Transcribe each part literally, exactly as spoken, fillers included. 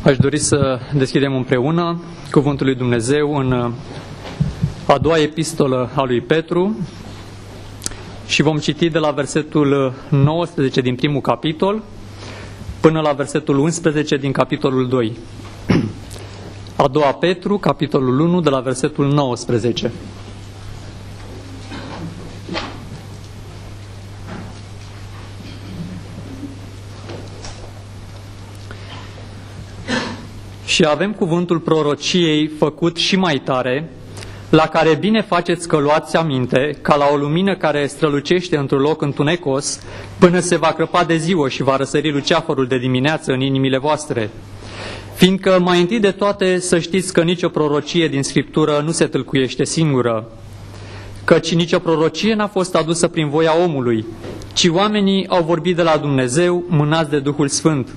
Aș dori să deschidem împreună Cuvântul lui Dumnezeu în a doua epistolă a lui Petru și vom citi de la versetul nouăsprezece din primul capitol până la versetul unsprezece din capitolul doi. A doua Petru, capitolul unu, de la versetul nouăsprezece. Și avem cuvântul prorociei făcut și mai tare, la care bine faceți că luați aminte, ca la o lumină care strălucește într-un loc întunecos, până se va crăpa de ziua și va răsări luceafărul de dimineață în inimile voastre. Fiindcă mai întâi de toate să știți că nicio prorocie din Scriptură nu se tâlcuiește singură, căci nicio prorocie n-a fost adusă prin voia omului, ci oamenii au vorbit de la Dumnezeu, mânați de Duhul Sfânt.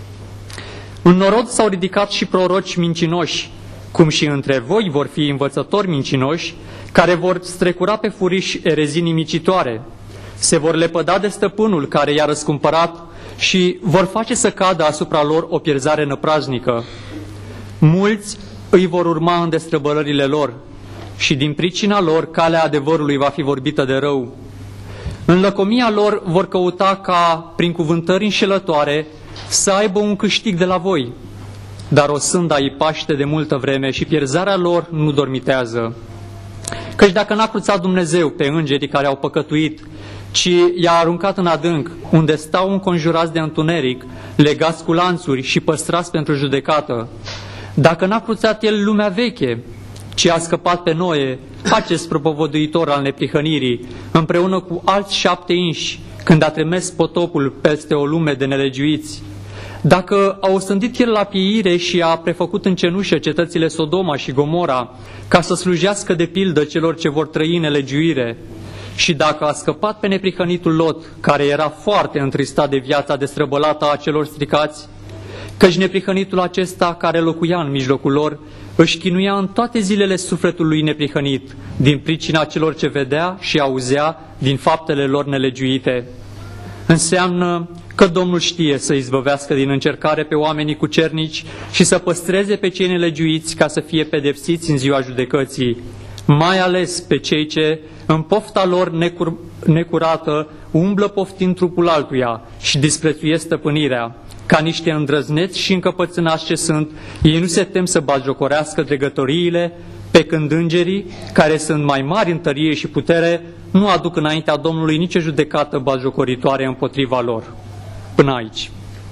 În norod s-au ridicat și proroci mincinoși, cum și între voi vor fi învățători mincinoși, care vor strecura pe furiș erezii nimicitoare. Se vor lepăda de stăpânul care i-a răscumpărat și vor face să cadă asupra lor o pierzare năpraznică. Mulți îi vor urma în destrăbălările lor și din pricina lor calea adevărului va fi vorbită de rău. În lăcomia lor vor căuta ca, prin cuvântări înșelătoare, să aibă un câștig de la voi, dar o sânda îi paște de multă vreme și pierzarea lor nu dormitează. Căci dacă n-a cruțat Dumnezeu pe îngerii care au păcătuit, ci i-a aruncat în adânc, unde stau înconjurați de întuneric, legați cu lanțuri și păstrați pentru judecată, dacă n-a cruțat El lumea veche, ci a scăpat pe Noe, acest propovăduitor al neprihănirii, împreună cu alți șapte inși, când a trimis potopul peste o lume de nelegiuiți, dacă a ostândit El la pieire și a prefăcut în cenușă cetățile Sodoma și Gomora, ca să slujească de pildă celor ce vor trăi în nelegiuire, și dacă a scăpat pe neprihănitul Lot, care era foarte întristat de viața destrăbălată a celor stricați, căci neprihănitul acesta care locuia în mijlocul lor își chinuia în toate zilele sufletul lui neprihănit, din pricina celor ce vedea și auzea din faptele lor nelegiuite. Înseamnă că Domnul știe să izbăvească din încercare pe oamenii cucernici și să păstreze pe cei nelegiuiți ca să fie pedepsiți în ziua judecății, mai ales pe cei ce, în pofta lor necur- necurată, umblă poftind trupul altuia și disprețuiesc stăpânirea. Ca niște îndrăzneți și încăpățânați ce sunt, ei nu se tem să batjocorească dregătoriile, pe când îngerii, care sunt mai mari în tărie și putere, nu aduc înaintea Domnului nicio judecată batjocoritoare împotriva lor. Până aici.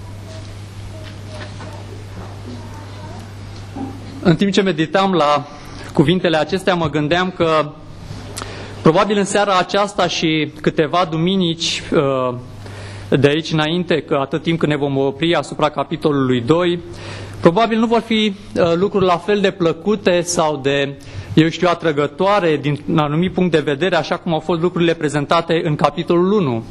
În timp ce meditam la cuvintele acestea, mă gândeam că probabil în seara aceasta și câteva duminici de aici înainte, că atât timp când ne vom opri asupra capitolului doi, probabil nu vor fi lucruri la fel de plăcute sau de, eu știu, atrăgătoare din un anumit punct de vedere, așa cum au fost lucrurile prezentate în capitolul unu.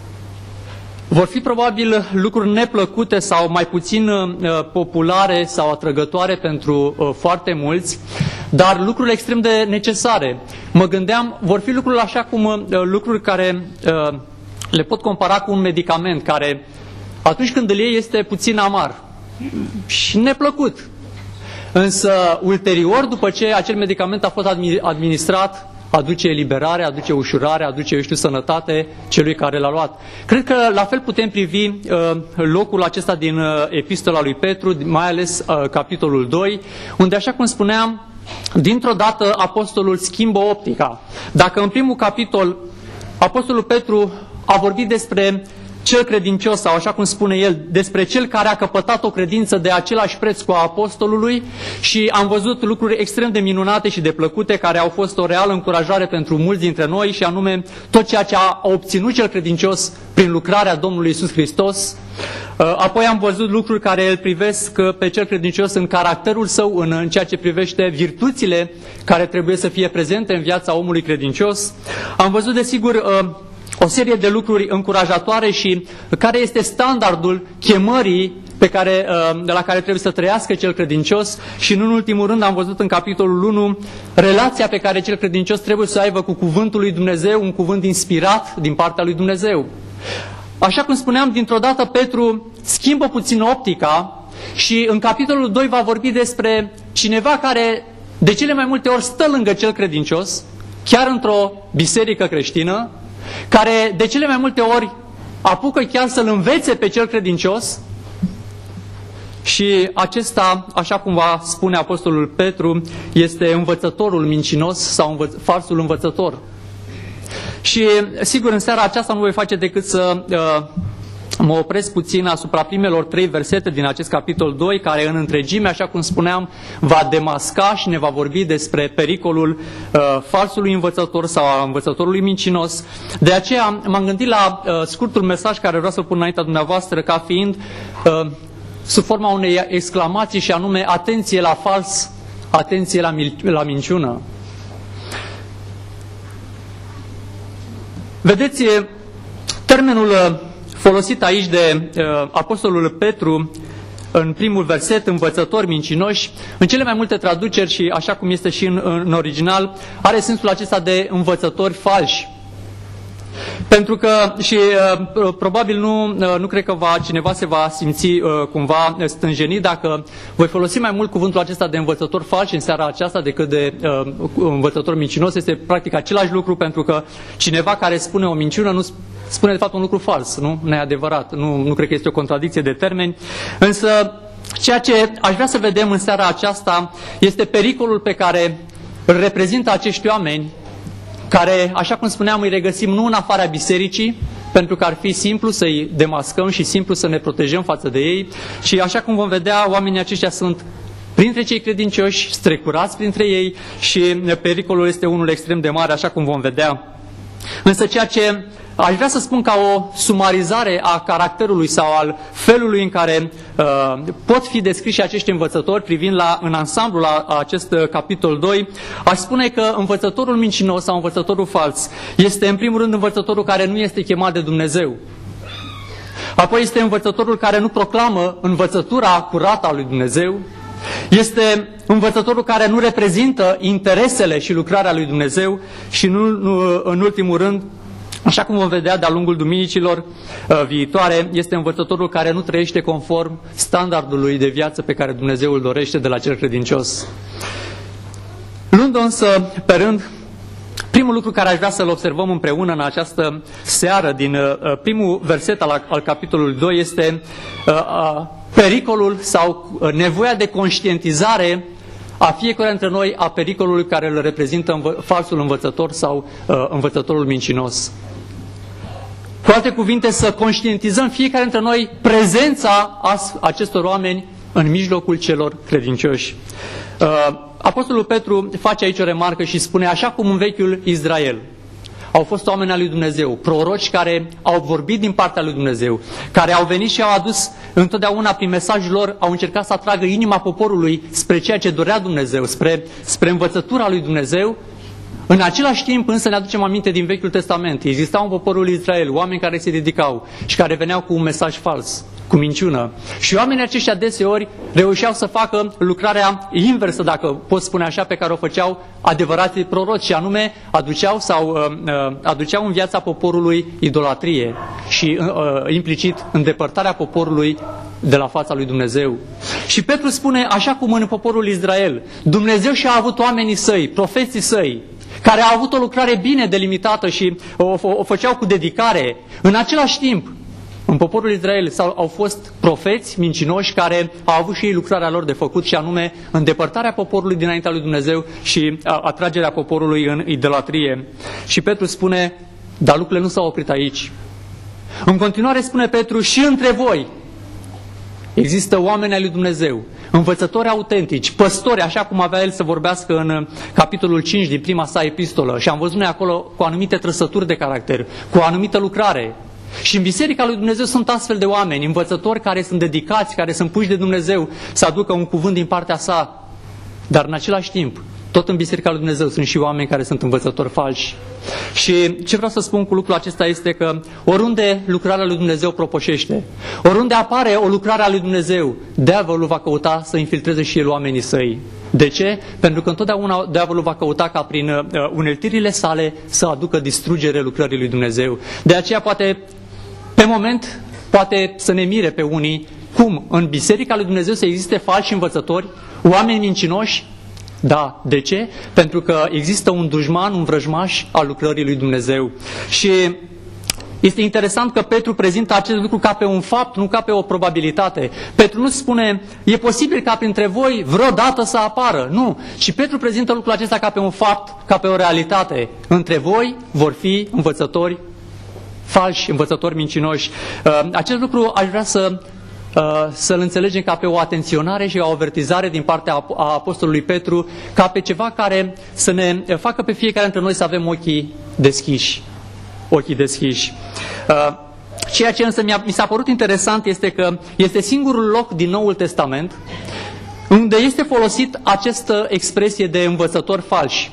Vor fi probabil lucruri neplăcute sau mai puțin uh, populare sau atrăgătoare pentru uh, foarte mulți, dar lucruri extrem de necesare. Mă gândeam, vor fi lucruri așa cum uh, lucruri care uh, le pot compara cu un medicament care atunci când îl iei este puțin amar și neplăcut. Însă ulterior, după ce acel medicament a fost administrat, aduce eliberare, aduce ușurare, aduce, eu știu, sănătate celui care l-a luat. Cred că la fel putem privi uh, locul acesta din uh, epistola lui Petru, mai ales uh, capitolul doi, unde, așa cum spuneam, dintr-o dată apostolul schimbă optica. Dacă în primul capitol apostolul Petru a vorbit despre cel credincios, sau așa cum spune el, despre cel care a căpătat o credință de același preț cu a apostolului, și am văzut lucruri extrem de minunate și de plăcute care au fost o reală încurajare pentru mulți dintre noi, și anume tot ceea ce a obținut cel credincios prin lucrarea Domnului Iisus Hristos. Apoi am văzut lucruri care îl privesc pe cel credincios în caracterul său, în, în ceea ce privește virtuțile care trebuie să fie prezente în viața omului credincios. Am văzut, desigur, o serie de lucruri încurajatoare și care este standardul chemării pe care, de la care trebuie să trăiască cel credincios, și nu în ultimul rând am văzut în capitolul unu relația pe care cel credincios trebuie să o aibă cu cuvântul lui Dumnezeu, un cuvânt inspirat din partea lui Dumnezeu. Așa cum spuneam, dintr-o dată Petru schimbă puțin optica și în capitolul doi va vorbi despre cineva care de cele mai multe ori stă lângă cel credincios, chiar într-o biserică creștină, care de cele mai multe ori apucă chiar să-l învețe pe cel credincios. Și acesta, așa cum va spune Apostolul Petru, este învățătorul mincinos sau învăț- falsul învățător. Și sigur, în seara aceasta nu voi face decât să uh, mă opresc puțin asupra primelor trei versete din acest capitol doi, care în întregime, așa cum spuneam, va demasca și ne va vorbi despre pericolul uh, falsului învățător sau a învățătorului mincinos. De aceea m-am gândit la uh, scurtul mesaj care vreau să-l pun înaintea dumneavoastră ca fiind uh, sub forma unei exclamații și anume: atenție la fals, atenție la, la minciună. Vedeți, termenul folosit aici de uh, Apostolul Petru în primul verset, învățători mincinoși, în cele mai multe traduceri și așa cum este și în, în original, are sensul acesta de învățători falși. Pentru că, și uh, probabil nu, uh, nu cred că va, cineva se va simți uh, cumva stânjenit dacă voi folosi mai mult cuvântul acesta de învățător falși în seara aceasta decât de uh, învățător mincinos. Este practic același lucru, pentru că cineva care spune o minciună nu spune de fapt un lucru fals, nu? Neadevărat. Nu, nu cred că este o contradicție de termeni. Însă, ceea ce aș vrea să vedem în seara aceasta este pericolul pe care îl reprezintă acești oameni, care, așa cum spuneam, îi regăsim nu în afara bisericii, pentru că ar fi simplu să-i demascăm și simplu să ne protejăm față de ei, și așa cum vom vedea, oamenii aceștia sunt printre cei credincioși, strecurați printre ei și pericolul este unul extrem de mare, așa cum vom vedea. Însă ceea ce aș vrea să spun ca o sumarizare a caracterului sau al felului în care uh, pot fi descriși acești învățători, privind la, în ansamblu la acest uh, capitol doi, aș spune că învățătorul mincinos sau învățătorul fals este în primul rând învățătorul care nu este chemat de Dumnezeu. Apoi este învățătorul care nu proclamă învățătura curată a lui Dumnezeu. Este învățătorul care nu reprezintă interesele și lucrarea lui Dumnezeu și nu, nu, în ultimul rând, așa cum vom vedea de-a lungul duminicilor uh, viitoare, este învățătorul care nu trăiește conform standardului de viață pe care Dumnezeu îl dorește de la cel credincios. Luând însă pe rând, primul lucru care aș vrea să-l observăm împreună în această seară din uh, primul verset al, al capitolului doi este uh, uh, pericolul sau uh, nevoia de conștientizare a fiecare dintre noi a pericolului care îl reprezintă învă- falsul învățător sau uh, învățătorul mincinos. Cu alte cuvinte, să conștientizăm fiecare dintre noi prezența acestor oameni în mijlocul celor credincioși. Uh, Apostolul Petru face aici o remarcă și spune: așa cum în vechiul Israel au fost oameni al lui Dumnezeu, proroci care au vorbit din partea lui Dumnezeu, care au venit și au adus întotdeauna prin mesajul lor, au încercat să atragă inima poporului spre ceea ce dorea Dumnezeu, spre, spre învățătura lui Dumnezeu. În același timp însă ne aducem aminte din Vechiul Testament. Existau în poporul Israel oameni care se ridicau și care veneau cu un mesaj fals, cu minciună. Și oamenii aceștia deseori reușeau să facă lucrarea inversă, dacă pot spune așa, pe care o făceau adevărații proroci, și anume aduceau sau uh, uh, aduceau în viața poporului idolatrie și uh, uh, implicit îndepărtarea poporului de la fața lui Dumnezeu. Și Petru spune: așa cum în poporul Israel Dumnezeu și-a avut oamenii săi, profeții săi, care au avut o lucrare bine delimitată și o, o, o făceau cu dedicare, în același timp în poporul Israel s-au, au fost profeți mincinoși care au avut și ei lucrarea lor de făcut, și anume îndepărtarea poporului dinaintea lui Dumnezeu și atragerea poporului în idolatrie. Și Petru spune: dar lucrurile nu s-au oprit aici. În continuare spune Petru: și între voi există oameni ai lui Dumnezeu, învățători autentici, păstori, așa cum avea el să vorbească în capitolul cinci din prima sa epistolă. Și am văzut noi acolo cu anumite trăsături de caracter, cu o anumită lucrare. Și în Biserica lui Dumnezeu sunt astfel de oameni, învățători care sunt dedicați, care sunt puși de Dumnezeu să aducă un cuvânt din partea sa. Dar în același timp, tot în Biserica lui Dumnezeu sunt și oameni care sunt învățători falși. Și ce vreau să spun cu lucrul acesta este că oriunde lucrarea lui Dumnezeu propoșește, oriunde apare o lucrare a lui Dumnezeu, diavolul va căuta să infiltreze și el oamenii săi. De ce? Pentru că întotdeauna diavolul va căuta ca prin uh, uneltirile sale să aducă distrugere lucrării lui Dumnezeu. De aceea poate, pe moment, poate să ne mire pe unii Cum? În Biserica lui Dumnezeu să existe falși învățători, oameni mincinoși? Da. De ce? Pentru că există un dușman, un vrăjmaș al lucrării lui Dumnezeu. Și este interesant că Petru prezintă acest lucru ca pe un fapt, nu ca pe o probabilitate. Petru nu spune, e posibil ca printre voi vreodată să apară. Nu. Și Petru prezintă lucrul acesta ca pe un fapt, ca pe o realitate. Între voi vor fi învățători falși, învățători mincinoși. Acest lucru aș vrea să, să-l înțelegem ca pe o atenționare și o avertizare din partea a apostolului Petru, ca pe ceva care să ne facă pe fiecare dintre noi să avem ochii deschiși. ochii deschiși. Ceea ce însă mi s-a părut interesant este că este singurul loc din Noul Testament unde este folosit această expresie de învățători falși.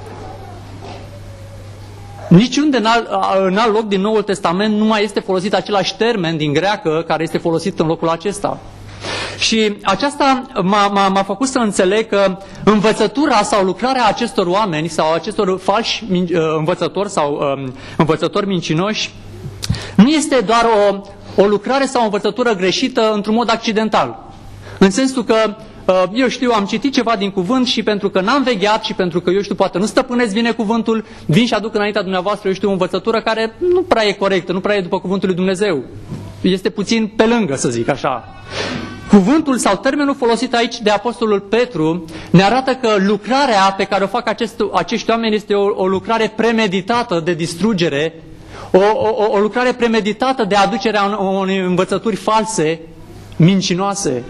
Niciunde în alt, în alt loc din Noul Testament nu mai este folosit același termen din greacă care este folosit în locul acesta. Și aceasta m-a făcut să înțeleg că învățătura sau lucrarea acestor oameni sau acestor falși învățători sau învățători mincinoși nu este doar o, o lucrare sau o învățătură greșită într-un mod accidental. În sensul că, eu știu, am citit ceva din cuvânt și pentru că n-am vegheat și pentru că, eu știu, poate nu stăpânesc bine cuvântul, vin și aduc înaintea dumneavoastră, eu știu, o învățătură care nu prea e corectă, nu prea e după cuvântul lui Dumnezeu. Este puțin pe lângă, să zic așa. Cuvântul sau termenul folosit aici de apostolul Petru ne arată că lucrarea pe care o fac acest, acești oameni este o, o lucrare premeditată de distrugere, o, o, o lucrare premeditată de aducerea unei învățături false, mincinoase.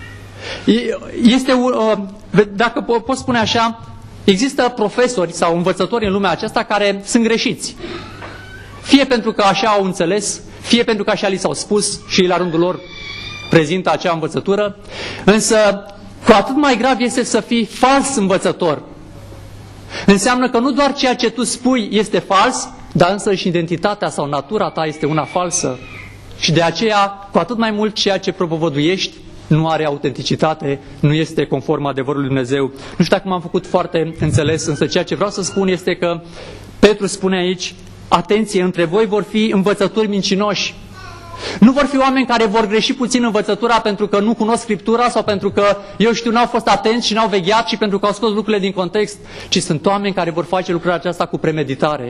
Este, dacă pot spune așa, există profesori sau învățători în lumea aceasta care sunt greșiți. Fie pentru că așa au înțeles, fie pentru că așa li s-au spus și ei la rândul lor prezintă acea învățătură, însă cu atât mai grav este să fii fals învățător. Înseamnă că nu doar ceea ce tu spui este fals, dar însă și identitatea sau natura ta este una falsă. Și de aceea, cu atât mai mult, ceea ce propovăduiești nu are autenticitate, nu este conform adevărului Dumnezeu. Nu știu dacă m-am făcut foarte înțeles, însă ceea ce vreau să spun este că Petru spune aici, atenție, între voi vor fi învățători mincinoși. Nu vor fi oameni care vor greși puțin învățătura pentru că nu cunosc Scriptura sau pentru că, eu știu, n-au fost atenți și n-au vegheat și pentru că au scos lucrurile din context, ci sunt oameni care vor face lucrarea aceasta cu premeditare.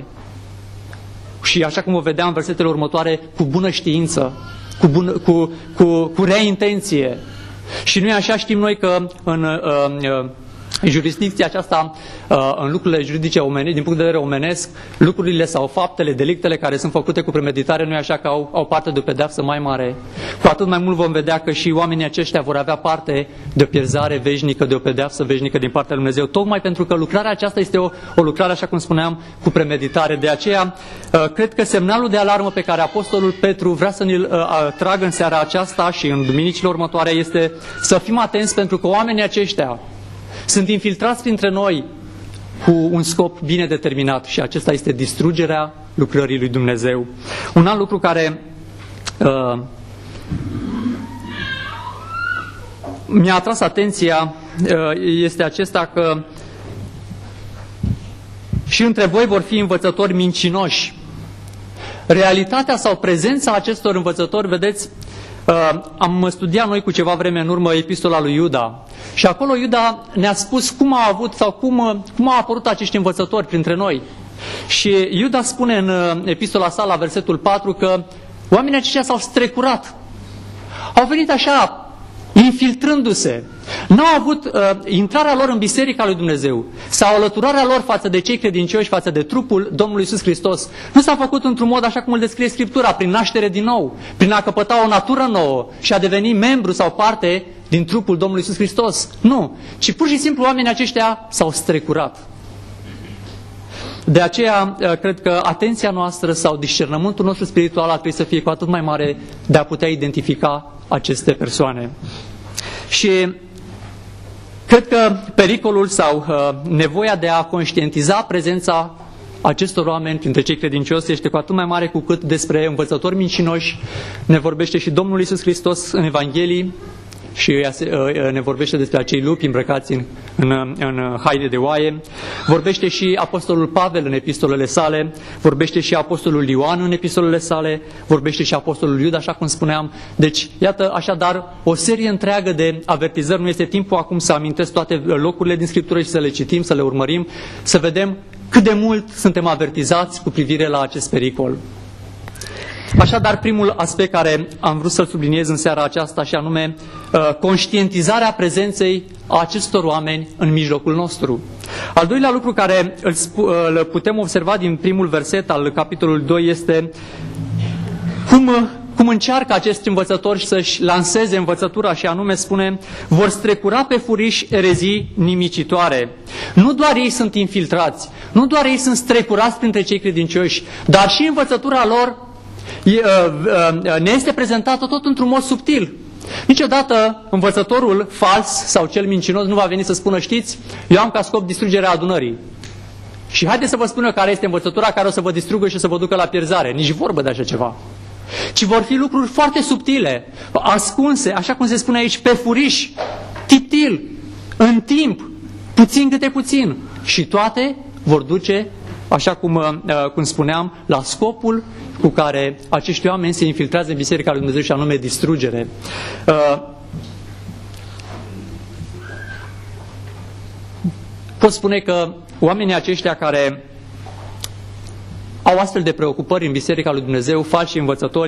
Și așa cum o vedeam în versetele următoare, cu bună știință, cu, bună, cu, cu, cu rea intenție. Și noi așa știm noi că în uh, uh, jurisdicția aceasta, uh, în lucrurile juridice omene, din punct de vedere omenesc, lucrurile sau faptele, delictele care sunt făcute cu premeditare, nu e așa că au, au parte de o pedeapsă mai mare. Cu atât mai mult vom vedea că și oamenii aceștia vor avea parte de o pierzare veșnică, de o pedeapsă veșnică din partea lui Dumnezeu, tocmai pentru că lucrarea aceasta este o, o lucrare, așa cum spuneam, cu premeditare. De aceea, uh, cred că semnalul de alarmă pe care apostolul Petru vrea să ne-l uh, tragă în seara aceasta și în duminicile următoare este să fim atenți, pentru că oamenii aceștia sunt infiltrați printre noi cu un scop bine determinat și acesta este distrugerea lucrării lui Dumnezeu. Un alt lucru care uh, mi-a atras atenția uh, este acesta că și între voi vor fi învățători mincinoși. Realitatea sau prezența acestor învățători, vedeți, Uh, am studiat noi cu ceva vreme în urmă epistola lui Iuda și acolo Iuda ne-a spus cum a avut sau cum, cum au apărut acești învățători printre noi. Și Iuda spune în epistola sa la versetul patru că oamenii aceștia s-au strecurat. Au venit așa, infiltrându-se. N-au avut uh, intrarea lor în Biserica lui Dumnezeu sau alăturarea lor față de cei credincioși, față de trupul Domnului Iisus Hristos. Nu s-a făcut într-un mod așa cum îl descrie Scriptura, prin naștere din nou, prin a căpăta o natură nouă și a deveni membru sau parte din trupul Domnului Iisus Hristos. Nu, ci pur și simplu oamenii aceștia s-au strecurat. De aceea, cred că atenția noastră sau discernământul nostru spiritual ar trebui să fie cu atât mai mare de a putea identifica aceste persoane. Și cred că pericolul sau uh, nevoia de a conștientiza prezența acestor oameni printre cei credincioși este cu atât mai mare cu cât despre învățători mincinoși ne vorbește și Domnul Iisus Hristos în Evanghelii, și ne vorbește despre acei lupi îmbrăcați în, în, în haine de oaie. Vorbește și Apostolul Pavel în epistolele sale, vorbește și Apostolul Ioan în epistolele sale, vorbește și Apostolul Iuda, așa cum spuneam. Deci, iată, așadar, o serie întreagă de avertizări. Nu este timpul acum să amintesc toate locurile din Scriptură și să le citim, să le urmărim, să vedem cât de mult suntem avertizați cu privire la acest pericol. Așadar, primul aspect care am vrut să-l subliniez în seara aceasta, și anume conștientizarea prezenței acestor oameni în mijlocul nostru. Al doilea lucru care îl putem observa din primul verset al capitolului doi este cum, cum încearcă acești învățători să-și lanseze învățătura, și anume spune: vor strecura pe furiș erezii nimicitoare. Nu doar ei sunt infiltrați, nu doar ei sunt strecurați printre cei credincioși, dar și învățătura lor ne este prezentată tot într-un mod subtil. Niciodată învățătorul fals sau cel mincinos nu va veni să spună: știți, eu am ca scop distrugerea adunării. Și haideți să vă spun eu care este învățătura care o să vă distrugă și să vă ducă la pierzare. Nici vorbă de așa ceva. Ci vor fi lucruri foarte subtile, ascunse, așa cum se spune aici, pe furiș, tiptil, în timp, puțin câte puțin. Și toate vor duce, așa cum, cum spuneam, la scopul cu care acești oameni se infiltrează în Biserica lui Dumnezeu, și anume distrugere. Pot spune că oamenii aceștia care au astfel de preocupări în Biserica lui Dumnezeu, falși învățători,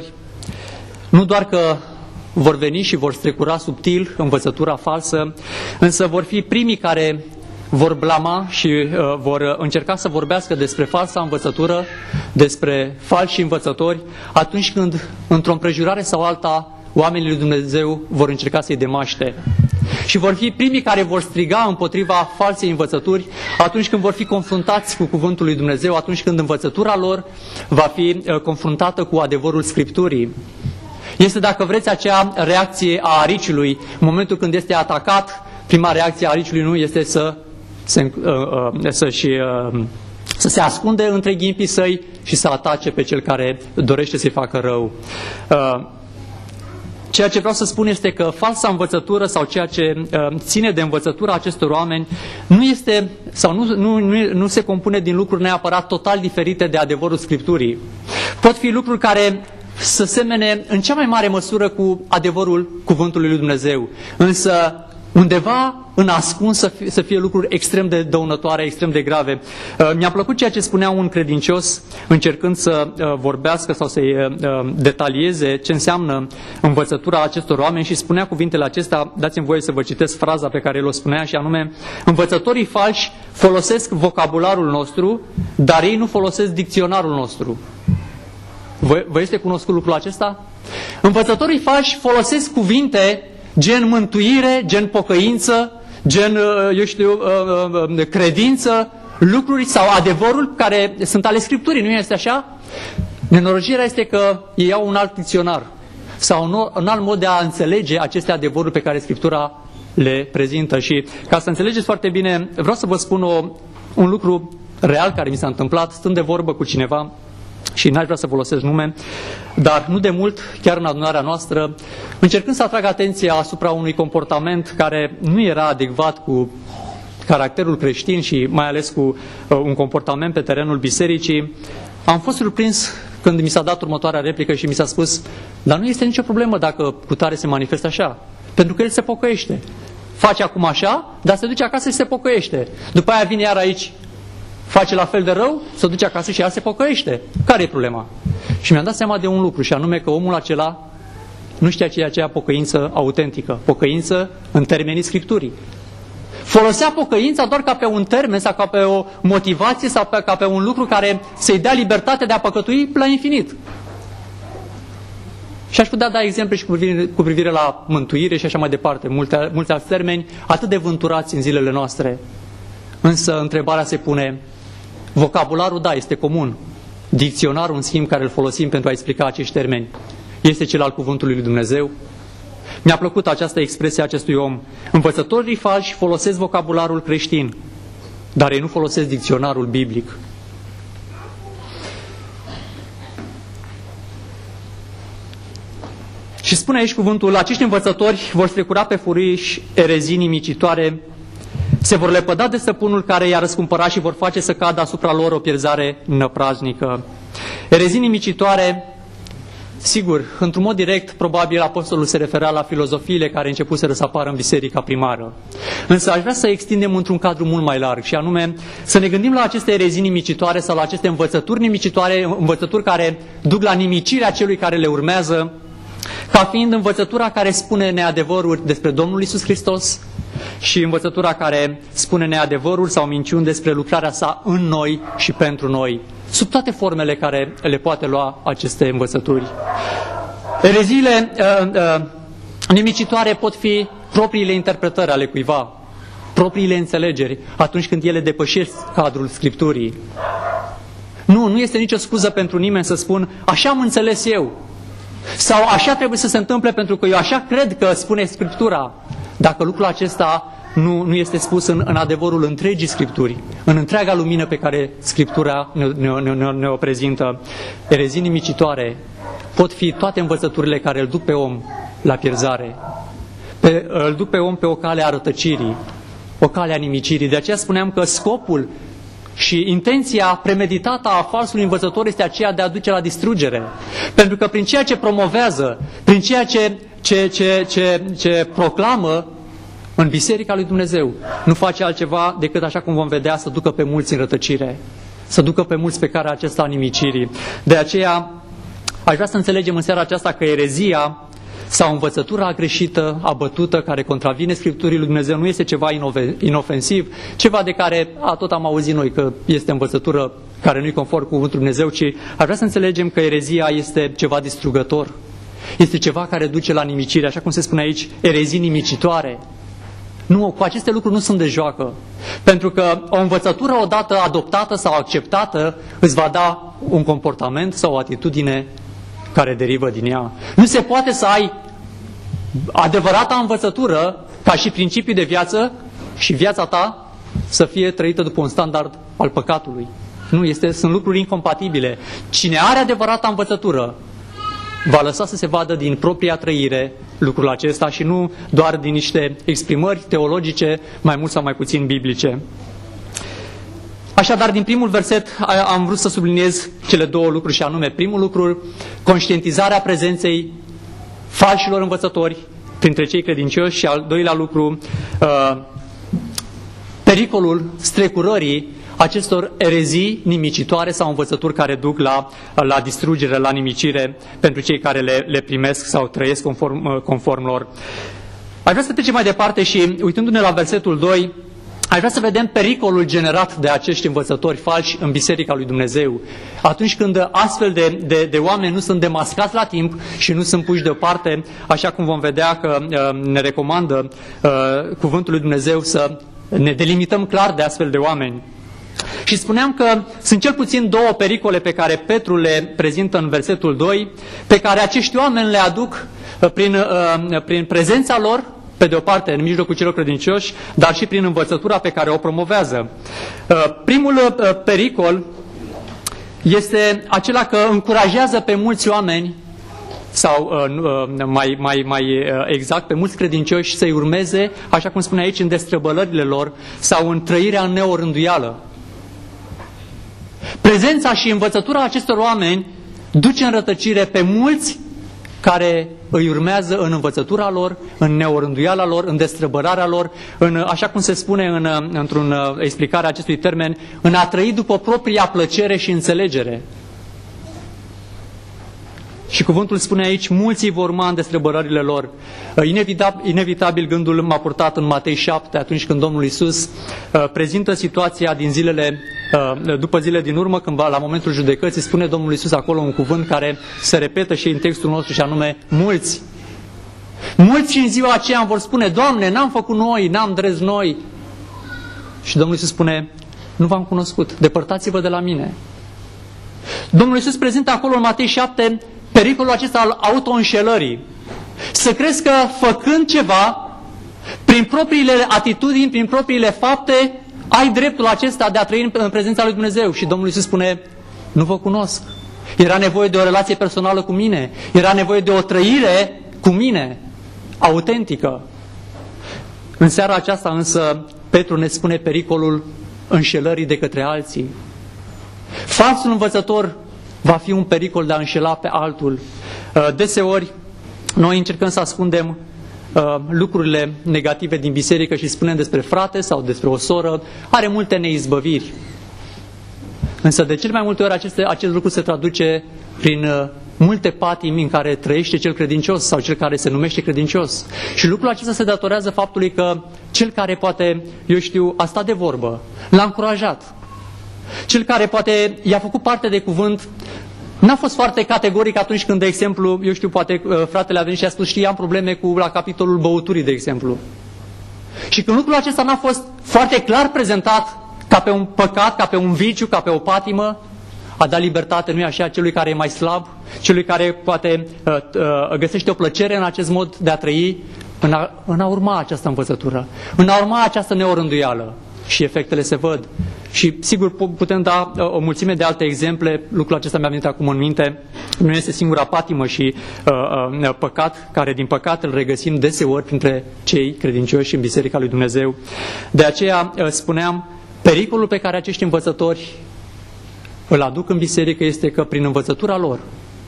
nu doar că vor veni și vor strecura subtil învățătura falsă, însă vor fi primii care vor blama și uh, vor încerca să vorbească despre falsa învățătură, despre falși învățători, atunci când, într-o împrejurare sau alta, oamenii lui Dumnezeu vor încerca să-i demaște. Și vor fi primii care vor striga împotriva falsei învățături atunci când vor fi confruntați cu cuvântul lui Dumnezeu, atunci când învățătura lor va fi uh, confruntată cu adevărul Scripturii. Este, dacă vreți, acea reacție a ariciului. În momentul când este atacat, prima reacție a ariciului nu este să Se, uh, uh, să, și, uh, să se ascunde între ghimpii săi și să atace pe cel care dorește să-i facă rău. Uh, ceea ce vreau să spun este că falsa învățătură sau ceea ce uh, ține de învățătura acestor oameni nu este sau nu, nu, nu, nu se compune din lucruri neapărat total diferite de adevărul Scripturii. Pot fi lucruri care să semene în cea mai mare măsură cu adevărul cuvântului lui Dumnezeu, însă undeva în ascuns să fie, să fie lucruri extrem de dăunătoare, extrem de grave. Uh, mi-a plăcut ceea ce spunea un credincios încercând să uh, vorbească sau să-i uh, detalieze ce înseamnă învățătura acestor oameni, și spunea cuvintele acestea. Dați-mi voie să vă citesc fraza pe care el o spunea, și anume: învățătorii falși folosesc vocabularul nostru, dar ei nu folosesc dicționarul nostru. Vă, vă este cunoscut lucrul acesta? Învățătorii falși folosesc cuvinte gen mântuire, gen pocăință, gen, eu știu, credință, lucruri sau adevărul care sunt ale Scripturii, nu este așa? Nenorocirea este că ei au un alt dicționar sau un alt mod de a înțelege aceste adevăruri pe care Scriptura le prezintă. Și ca să înțelegeți foarte bine, vreau să vă spun o, un lucru real care mi s-a întâmplat, stând de vorbă cu cineva, și n-aș vrea să folosesc nume, dar nu de mult, chiar în adunarea noastră, încercând să atrag atenția asupra unui comportament care nu era adecvat cu caracterul creștin și mai ales cu uh, un comportament pe terenul bisericii, am fost surprins când mi s-a dat următoarea replică și mi s-a spus: dar nu este nicio problemă dacă cutare se manifestă așa, pentru că el se pocăiește. Face acum așa, dar se duce acasă și se pocăiește. După aia vine iar aici, face la fel de rău, se duce acasă și ea se pocăiește. Care e problema? Și mi-am dat seama de un lucru, și anume că omul acela nu știa ce e aceea pocăință autentică, pocăință în termenii Scripturii. Folosea pocăința doar ca pe un termen sau ca pe o motivație sau ca pe un lucru care să-i dea libertate de a păcătui la infinit. Și aș putea da exemple și cu privire, cu privire la mântuire și așa mai departe, multe, mulți alți termeni atât de vânturați în zilele noastre. Însă întrebarea se pune: vocabularul, da, este comun. Dicționarul, în schimb, care îl folosim pentru a explica acești termeni, este cel al cuvântului lui Dumnezeu? Mi-a plăcut această expresie a acestui om. Învățătorii falși folosesc vocabularul creștin, dar ei nu folosesc dicționarul biblic. Și spune aici cuvântul, acești învățători vor strecura pe furiș erezii nimicitoare, se vor lepăda de stăpânul care i-a răscumpărat și vor face să cadă asupra lor o pierzare năpraznică. Erezii nimicitoare, sigur, într-un mod direct, probabil apostolul se referea la filozofiile care începuseră să apară în biserica primară. Însă aș vrea să extindem într-un cadru mult mai larg și anume să ne gândim la aceste erezii nimicitoare sau la aceste învățături nimicitoare, învățături care duc la nimicirea celui care le urmează, ca fiind învățătura care spune neadevăruri despre Domnul Iisus Hristos și învățătura care spune neadevăruri sau minciuni despre lucrarea sa în noi și pentru noi, sub toate formele care le poate lua aceste învățături. Ereziile uh, uh, nimicitoare pot fi propriile interpretări ale cuiva, propriile înțelegeri, atunci când ele depășesc cadrul Scripturii. Nu, nu este nicio scuză pentru nimeni să spun, așa am înțeles eu, sau așa trebuie să se întâmple pentru că eu așa cred că spune Scriptura, dacă lucrul acesta nu, nu este spus în, în adevărul întregii Scripturi, în întreaga lumină pe care Scriptura ne, ne, ne, ne o prezintă. Erezii nimicitoare pot fi toate învățăturile care îl duc pe om la pierzare, pe, îl duc pe om pe o cale a rătăcirii, o cale a nimicirii. De aceea spuneam că scopul și intenția premeditată a falsului învățător este aceea de a duce la distrugere. Pentru că prin ceea ce promovează, prin ceea ce, ce, ce, ce, ce proclamă în Biserica lui Dumnezeu, nu face altceva decât, așa cum vom vedea, să ducă pe mulți în rătăcire, să ducă pe mulți pe calea acesta a nimicirii. De aceea, aș vrea să înțelegem în seara aceasta că erezia sau învățătura greșită, abătută, care contravine Scripturii lui Dumnezeu, nu este ceva inofensiv, ceva de care a, tot am auzit noi că este învățătură care nu-i conform cu cuvântul Dumnezeu, ci aș vrea să înțelegem că erezia este ceva distrugător, este ceva care duce la nimicire, așa cum se spune aici, erezii nimicitoare. Nu, cu aceste lucruri nu sunt de joacă, pentru că o învățătură odată adoptată sau acceptată îți va da un comportament sau o atitudine care derivă din ea. Nu se poate să ai adevărata învățătură ca și principiu de viață și viața ta să fie trăită după un standard al păcatului. Nu, este, sunt lucruri incompatibile. Cine are adevărata învățătură va lăsa să se vadă din propria trăire lucrul acesta și nu doar din niște exprimări teologice mai mult sau mai puțin biblice. Așadar, din primul verset am vrut să subliniez cele două lucruri și anume, primul lucru, conștientizarea prezenței falșilor învățători printre cei credincioși și al doilea lucru, pericolul strecurării acestor erezii nimicitoare sau învățături care duc la, la distrugere, la nimicire pentru cei care le, le primesc sau trăiesc conform, conform lor. Aș vrea să trecem mai departe și, uitându-ne la versetul doi, aș vrea să vedem pericolul generat de acești învățători falși în Biserica lui Dumnezeu. Atunci când astfel de, de, de oameni nu sunt demascați la timp și nu sunt puși deoparte, așa cum vom vedea că uh, ne recomandă uh, cuvântul lui Dumnezeu să ne delimităm clar de astfel de oameni. Și spuneam că sunt cel puțin două pericole pe care Petru le prezintă în versetul doi, pe care acești oameni le aduc prin, uh, prin prezența lor, pe de o parte, în mijlocul celor credincioși, dar și prin învățătura pe care o promovează. Primul pericol este acela că încurajează pe mulți oameni, sau mai, mai, mai exact, pe mulți credincioși să-i urmeze, așa cum spune aici, în destrăbălările lor sau în trăirea în neorânduială. Prezența și învățătura acestor oameni duce în rătăcire pe mulți care îi urmează în învățătura lor, în neorânduiala lor, în destrăbărarea lor, în, așa cum se spune în, într-un explicare a acestui termen, în a trăi după propria plăcere și înțelegere. Și cuvântul spune aici, mulți vor urma în destrăbărările lor. Inevitabil, inevitabil gândul m-a purtat în Matei șapte, atunci când Domnul Iisus prezintă situația din zilele, după zile din urmă, când la momentul judecății spune Domnul Iisus acolo un cuvânt care se repetă și în textul nostru și anume, mulți. Mulți în ziua aceea vor spune, Doamne, n-am făcut noi, n-am drez noi. Și Domnul Iisus spune, nu v-am cunoscut, depărtați-vă de la mine. Domnul Iisus prezintă acolo în Matei șapte pericolul acesta al auto-înșelării. Să crezi că făcând ceva, prin propriile atitudini, prin propriile fapte, ai dreptul acesta de a trăi în prezența lui Dumnezeu. Și Domnul Iisus spune, nu vă cunosc. Era nevoie de o relație personală cu mine. Era nevoie de o trăire cu mine, autentică. În seara aceasta însă Petru ne spune pericolul înșelării de către alții. Falsul învățător va fi un pericol de a înșela pe altul. Deseori noi încercăm să ascundem lucrurile negative din biserică și spunem despre frate sau despre o soră, are multe neizbăviri. Însă de cel mai multe ori aceste, acest lucru se traduce prin uh, multe patimi în care trăiește cel credincios sau cel care se numește credincios. Și lucrul acesta se datorează faptului că cel care poate, eu știu, a stat de vorbă, l-a încurajat. Cel care poate i-a făcut parte de cuvânt, n-a fost foarte categoric atunci când, de exemplu, eu știu, poate uh, fratele a venit și a spus, știi, am probleme cu la capitolul băuturii, de exemplu. Și când lucrul acesta n-a fost foarte clar prezentat ca pe un păcat, ca pe un viciu, ca pe o patimă, a dat libertate, nu-i așa, celui care e mai slab, celui care poate uh, uh, găsește o plăcere în acest mod de a trăi, în a, în a urma această învățătură, în a urma această neorânduială. Și efectele se văd. Și sigur putem da uh, o mulțime de alte exemple, lucrul acesta mi-a venit acum în minte, nu este singura patimă și uh, uh, păcat, care din păcat îl regăsim deseori printre cei credincioși în Biserica lui Dumnezeu. De aceea uh, spuneam, pericolul pe care acești învățători îl aduc în biserică este că prin învățătura lor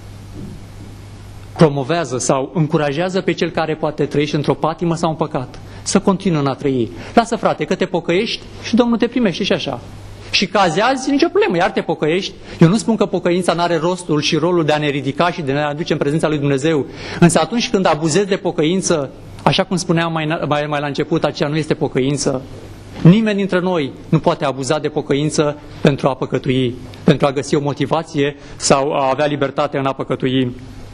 promovează sau încurajează pe cel care poate trăiește într-o patimă sau un păcat să continuă în a trăi. Lasă, frate, că te pocăiești și Domnul te primește și așa. Și cazi azi, nicio problemă, iar te pocăiești. Eu nu spun că pocăința n-are rostul și rolul de a ne ridica și de a ne aduce în prezența lui Dumnezeu. Însă atunci când abuzezi de pocăință, așa cum spuneam mai, mai, mai la început, aceea nu este pocăință. Nimeni dintre noi nu poate abuza de pocăință pentru a păcătui, pentru a găsi o motivație sau a avea libertate în a păcătui.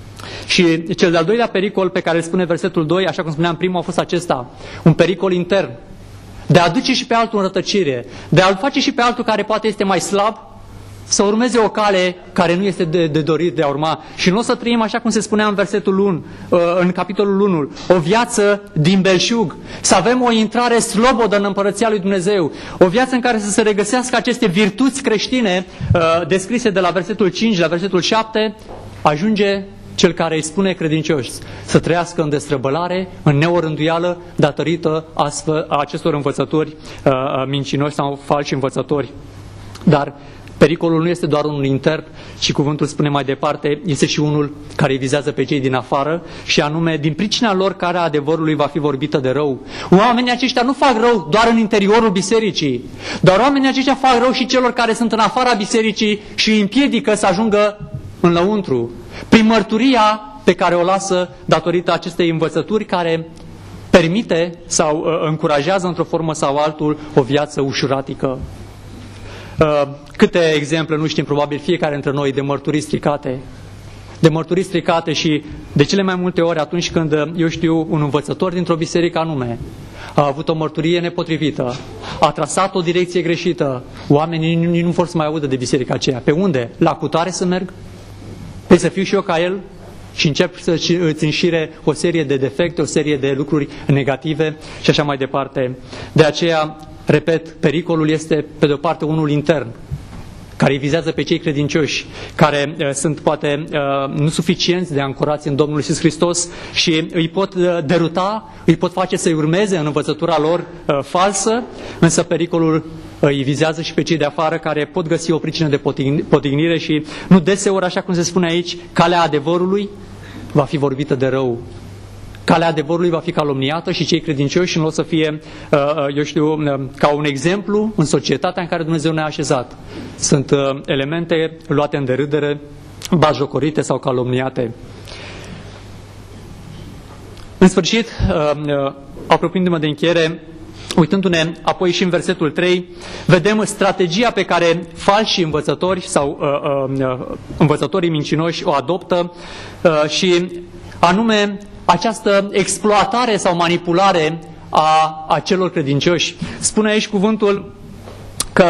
Și cel de-al doilea pericol pe care îl spune versetul doi, așa cum spuneam, primul a fost acesta, un pericol intern, de a duce și pe altul în rătăcire, de a-l face și pe altul care poate este mai slab, să urmeze o cale care nu este de, de dorit de a urma. Și nu o să trăim așa cum se spunea în versetul unu, în capitolul unu, o viață din belșug, să avem o intrare slobodă în Împărăția lui Dumnezeu, o viață în care să se regăsească aceste virtuți creștine descrise de la versetul cinci la versetul șapte, ajunge cel care îi spune credincioși să trăiască în destrăbălare, în neorânduială, datorită astfel a acestor învățători uh, mincinoși sau falși învățători. Dar pericolul nu este doar unul intern, ci cuvântul spune mai departe, este și unul care vizează pe cei din afară și anume, din pricina lor, care adevărului va fi vorbită de rău. Oamenii aceștia nu fac rău doar în interiorul bisericii, dar oamenii aceștia fac rău și celor care sunt în afara bisericii și îi împiedică să ajungă în lăuntru, prin mărturia pe care o lasă datorită acestei învățături care permite sau uh, încurajează într-o formă sau altul o viață ușuratică. Uh, câte exemple, nu știm, probabil fiecare dintre noi, de mărturii stricate, de mărturii stricate și de cele mai multe ori atunci când, eu știu, un învățător dintr-o biserică anume a avut o mărturie nepotrivită, a trasat o direcție greșită, oamenii nu, nu vor să mai audă de biserica aceea. Pe unde? La cutare să merg? Păi să fiu și eu ca el? Și încep să îți înșire o serie de defecte, o serie de lucruri negative și așa mai departe. De aceea, repet, pericolul este pe de-o parte unul intern, care îi vizează pe cei credincioși, care uh, sunt poate uh, nu suficienți de ancorați în Domnul Iisus Hristos și îi pot uh, deruta, îi pot face să-i urmeze în învățătura lor uh, falsă, însă pericolul uh, îi vizează și pe cei de afară care pot găsi o pricină de potignire și nu deseori, așa cum se spune aici, calea adevărului va fi vorbită de rău. Calea adevărului va fi calomniată și cei credincioși nu o să fie, eu știu, ca un exemplu în societatea în care Dumnezeu ne-a așezat. Sunt elemente luate în derâdere, batjocorite sau calomniate. În sfârșit, apropiindu-mă de încheiere, uitându-ne apoi și în versetul trei, vedem strategia pe care falși învățători sau învățătorii mincinoși o adoptă și anume această exploatare sau manipulare a, a celor credincioși. Spune aici cuvântul că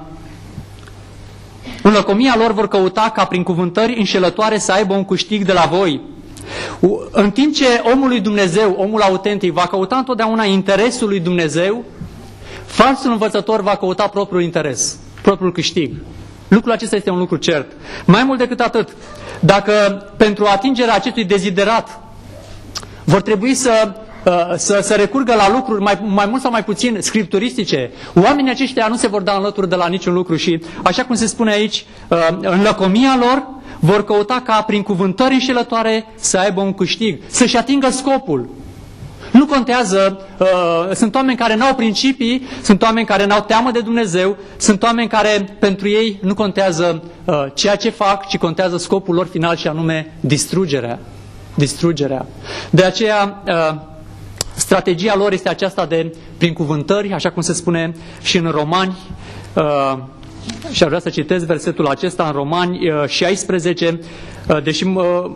în lăcomia lor vor căuta ca prin cuvântări înșelătoare să aibă un câștig de la voi. În timp ce omul lui Dumnezeu, omul autentic, va căuta întotdeauna interesul lui Dumnezeu, falsul învățător va căuta propriul interes, propriul câștig. Lucrul acesta este un lucru cert. Mai mult decât atât, dacă pentru atingerea acestui deziderat vor trebui să, să, să recurgă la lucruri mai, mai mult sau mai puțin scripturistice. Oamenii aceștia nu se vor da înlături de la niciun lucru și, așa cum se spune aici, în lăcomia lor, vor căuta ca prin cuvântări înșelătoare să aibă un câștig, să-și atingă scopul. Nu contează, uh, sunt oameni care n-au principii, sunt oameni care n-au teamă de Dumnezeu, sunt oameni care pentru ei nu contează uh, ceea ce fac, ci contează scopul lor final și anume distrugerea. Distrugerea. De aceea, uh, strategia lor este aceasta de, prin cuvântări, așa cum se spune și în Romani, uh, și aș vrea să citesc versetul acesta în Romani șaisprezece, deși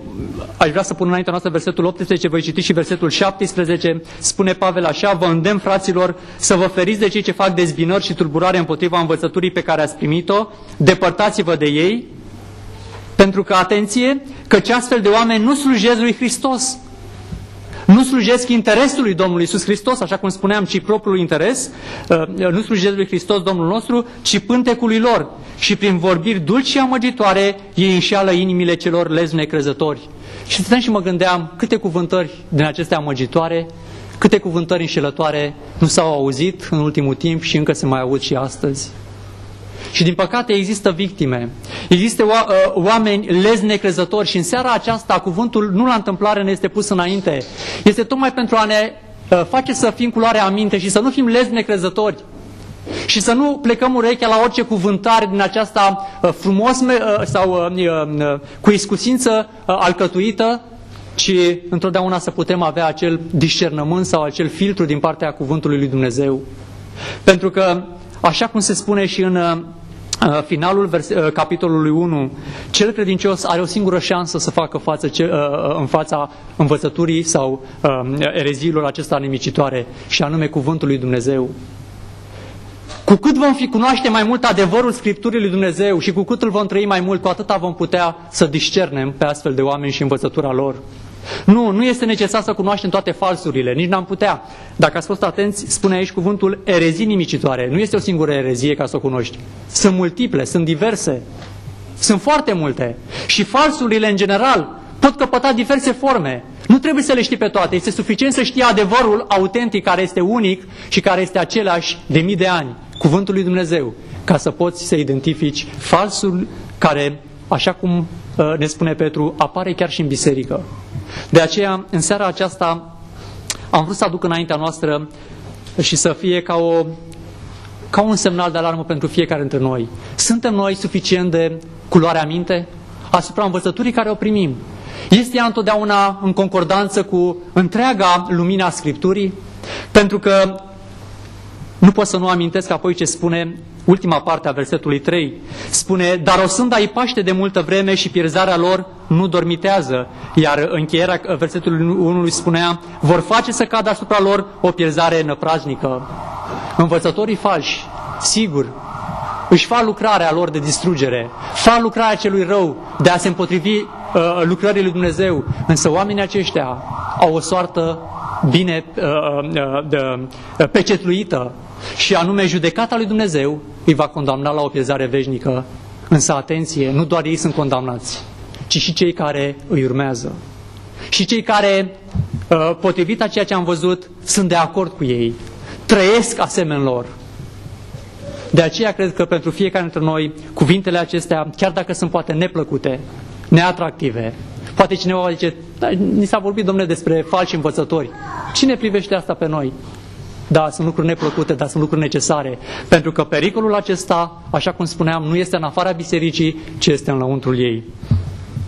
aș vrea să pun înaintea noastră versetul optsprezece, voi citi și versetul șaptesprezece, spune Pavel așa: vă îndemn, fraților, să vă feriți de cei ce fac dezbinări și tulburare împotriva învățăturii pe care ați primit-o, depărtați-vă de ei, pentru că, atenție, căci astfel de oameni nu slujesc lui Hristos. Nu slujesc interesului Domnului Iisus Hristos, așa cum spuneam, ci propriul interes. Nu slujesc lui Hristos Domnul nostru, ci pântecului lor. Și prin vorbiri dulci și amăgitoare, ei înșeală inimile celor lezi necrezători. Și stăteam și mă gândeam câte cuvântări din acestea amăgitoare, câte cuvântări înșelătoare nu s-au auzit în ultimul timp și încă se mai aud și astăzi. Și din păcate există victime, există oameni lezi necrezători și în seara aceasta cuvântul nu la întâmplare ne este pus înainte. Este tocmai pentru a ne face să fim cu luarea aminte și să nu fim lezi necrezători și să nu plecăm urechea la orice cuvântare din aceasta frumos sau cu iscusință alcătuită, ci întotdeauna să putem avea acel discernământ sau acel filtru din partea cuvântului lui Dumnezeu. Pentru că, așa cum se spune și în finalul vers- capitolului unu, cel credincios are o singură șansă să facă față ce, în fața învățăturii sau ereziilor acestea nimicitoare, și anume cuvântul lui Dumnezeu. Cu cât vom fi cunoaște mai mult adevărul Scripturii lui Dumnezeu și cu cât îl vom trăi mai mult, cu atâta vom putea să discernem pe astfel de oameni și învățătura lor. Nu, nu este necesar să cunoaștem toate falsurile, nici n-am putea. Dacă ați fost atenți, spune aici cuvântul erezii nimicitoare. Nu este o singură erezie ca să o cunoști. Sunt multiple, sunt diverse, sunt foarte multe. Și falsurile în general pot căpăta diverse forme. Nu trebuie să le știi pe toate, este suficient să știi adevărul autentic care este unic și care este același de mii de ani, cuvântul lui Dumnezeu, ca să poți să identifici falsul care, așa cum ne spune Petru, apare chiar și în biserică. De aceea, în seara aceasta, am vrut să aduc înaintea noastră și să fie ca, o, ca un semnal de alarmă pentru fiecare dintre noi. Suntem noi suficient de culoare aminte asupra învățăturii care o primim? Este ea întotdeauna în concordanță cu întreaga lumina Scripturii? Pentru că nu pot să nu amintesc apoi ce spune ultima parte a versetului trei. Spune: dar o sânda îi paște de multă vreme și pierzarea lor nu dormitează. Iar încheierea versetului unu spunea: vor face să cadă asupra lor o pierzare năpraznică. Învățătorii falși, sigur, își fac lucrarea lor de distrugere, fac lucrarea celui rău de a se împotrivi uh, lucrării lui Dumnezeu, însă oamenii aceștia au o soartă bine uh, uh, uh, pecetluită, și anume judecata lui Dumnezeu îi va condamna la o pierzare veșnică. Însă atenție, nu doar ei sunt condamnați, ci și cei care îi urmează. Și cei care, uh, potrivit a ceea ce am văzut, sunt de acord cu ei, trăiesc asemenea lor. De aceea cred că pentru fiecare dintre noi cuvintele acestea, chiar dacă sunt poate neplăcute, neatractive, poate cineva va zice: da, ni s-a vorbit, domnule, despre falși învățători. Cine privește asta pe noi? Da, sunt lucruri neplăcute, dar sunt lucruri necesare. Pentru că pericolul acesta, așa cum spuneam, nu este în afara bisericii, ci este în lăuntrul ei.